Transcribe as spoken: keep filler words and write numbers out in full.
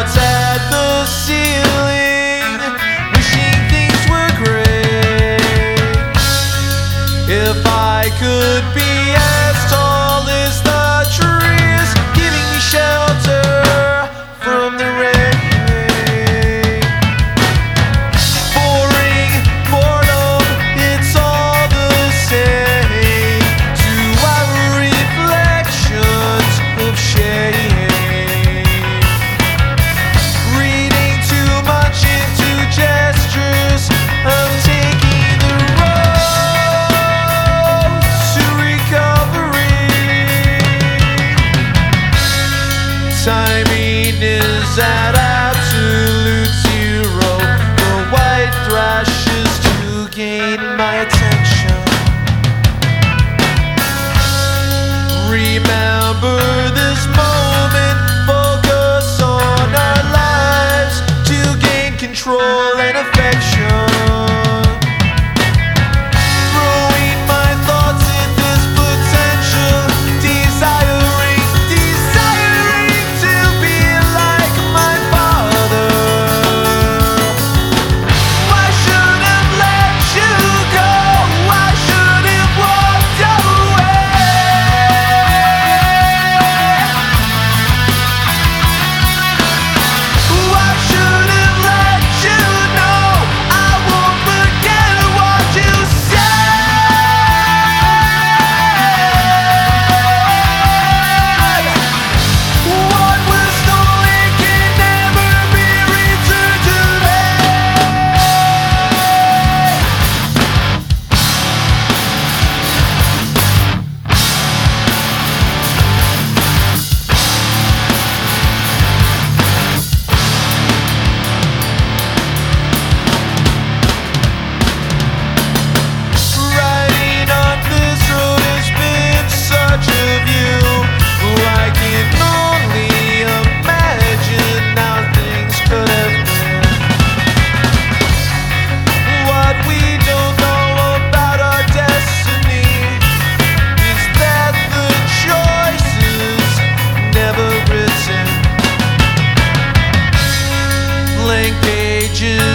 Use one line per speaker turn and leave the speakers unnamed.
thoughts at the ceiling, wishing things were great. If I could be as tall as the trees, giving me shelter from the rain. Boring, boredom, it's all the same to our reflections of shame. Reading too much into gestures of taking the road to recovery. Timing is at absolute zero. The white thrashes to gain my attention. Remember this moment, focus on our lives to gain control and affection. Throwing my thoughts in this potential, desiring, desiring to be like my father. Why should have let you go? Why should have walked away? Why should have let you know I won't forget what you said? What was stolen can never be returned to me. Riding on this road has been such a view. I can only imagine how things could have been. What we don't know about our destiny is that the choice is never written. Blank pages